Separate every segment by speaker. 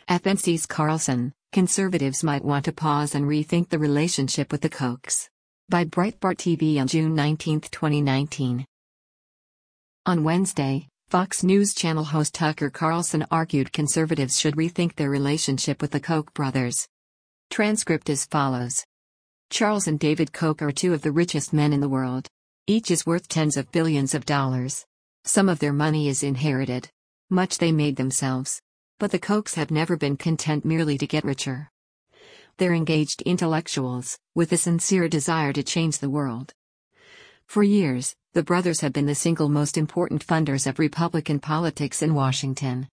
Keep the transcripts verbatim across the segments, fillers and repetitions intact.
Speaker 1: F N C's Carlson, conservatives might want to pause and rethink the relationship with the Kochs. By Breitbart T V on June nineteenth, twenty nineteen. On Wednesday, Fox News Channel host Tucker Carlson argued conservatives should rethink their relationship with the Koch brothers. Transcript as follows. Charles and David Koch are two of the richest men in the world. Each is worth tens of billions of dollars. Some of their money is inherited. Much they made themselves. But the Kochs have never been content merely to get richer. They're engaged intellectuals, with a sincere desire to change the world. For years, the brothers have been the single most important funders of Republican politics in Washington.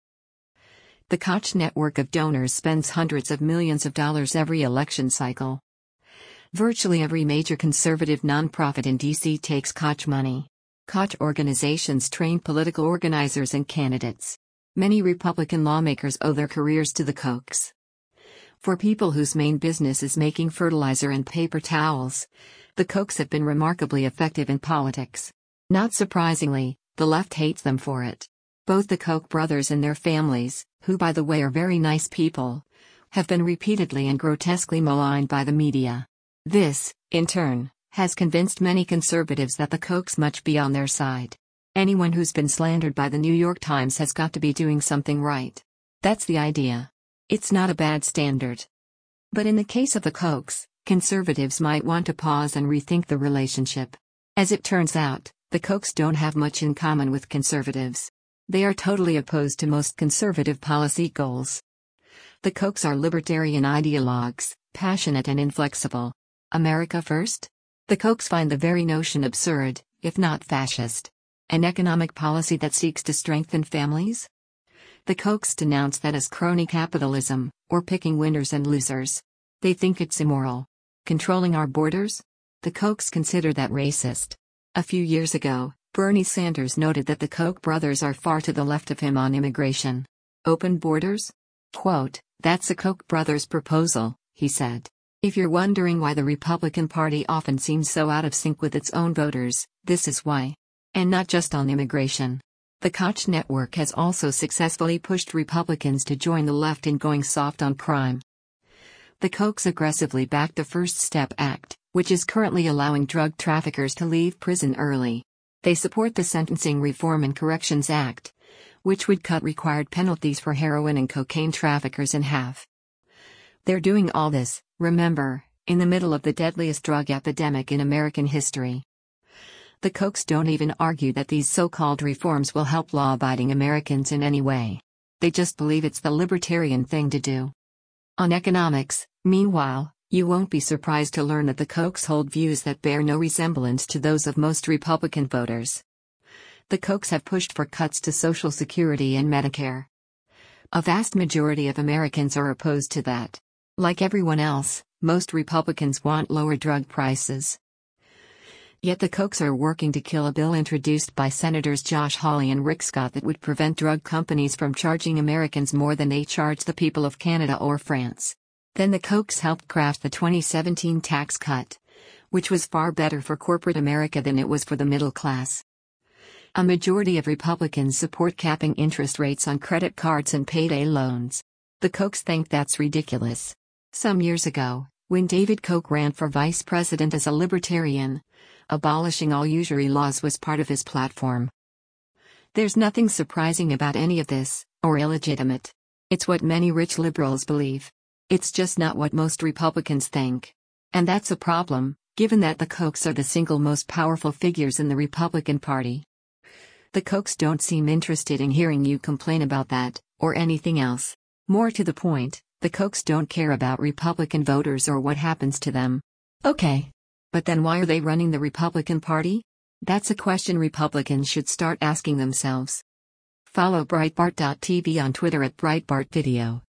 Speaker 1: The Koch network of donors spends hundreds of millions of dollars every election cycle. Virtually every major conservative nonprofit in D C takes Koch money. Koch organizations train political organizers and candidates. Many Republican lawmakers owe their careers to the Kochs. For people whose main business is making fertilizer and paper towels, the Kochs have been remarkably effective in politics. Not surprisingly, the left hates them for it. Both the Koch brothers and their families, who by the way are very nice people, have been repeatedly and grotesquely maligned by the media. This, in turn, has convinced many conservatives that the Kochs must be on their side. Anyone who's been slandered by the New York Times has got to be doing something right. That's the idea. It's not a bad standard. But in the case of the Kochs, conservatives might want to pause and rethink the relationship. As it turns out, the Kochs don't have much in common with conservatives. They are totally opposed to most conservative policy goals. The Kochs are libertarian ideologues, passionate and inflexible. America first? The Kochs find the very notion absurd, if not fascist. An economic policy that seeks to strengthen families? The Kochs denounce that as crony capitalism, or picking winners and losers. They think it's immoral. Controlling our borders? The Kochs consider that racist. A few years ago, Bernie Sanders noted that the Koch brothers are far to the left of him on immigration. Open borders? Quote, "That's the Koch brothers' proposal," he said. If you're wondering why the Republican Party often seems so out of sync with its own voters, this is why. And not just on immigration. The Koch network has also successfully pushed Republicans to join the left in going soft on crime. The Kochs aggressively backed the First Step Act, which is currently allowing drug traffickers to leave prison early. They support the Sentencing Reform and Corrections Act, which would cut required penalties for heroin and cocaine traffickers in half. They're doing all this, remember, in the middle of the deadliest drug epidemic in American history. The Kochs don't even argue that these so-called reforms will help law-abiding Americans in any way. They just believe it's the libertarian thing to do. On economics, meanwhile, you won't be surprised to learn that the Kochs hold views that bear no resemblance to those of most Republican voters. The Kochs have pushed for cuts to Social Security and Medicare. A vast majority of Americans are opposed to that. Like everyone else, most Republicans want lower drug prices. Yet the Kochs are working to kill a bill introduced by Senators Josh Hawley and Rick Scott that would prevent drug companies from charging Americans more than they charge the people of Canada or France. Then the Kochs helped craft the twenty seventeen tax cut, which was far better for corporate America than it was for the middle class. A majority of Republicans support capping interest rates on credit cards and payday loans. The Kochs think that's ridiculous. Some years ago, when David Koch ran for vice president as a libertarian, abolishing all usury laws was part of his platform. There's nothing surprising about any of this, or illegitimate. It's what many rich liberals believe. It's just not what most Republicans think. And that's a problem, given that the Kochs are the single most powerful figures in the Republican Party. The Kochs don't seem interested in hearing you complain about that, or anything else. More to the point, the Kochs don't care about Republican voters or what happens to them. Okay. But then why are they running the Republican Party? That's a question Republicans should start asking themselves. Follow Breitbart dot T V on Twitter at Breitbart Video.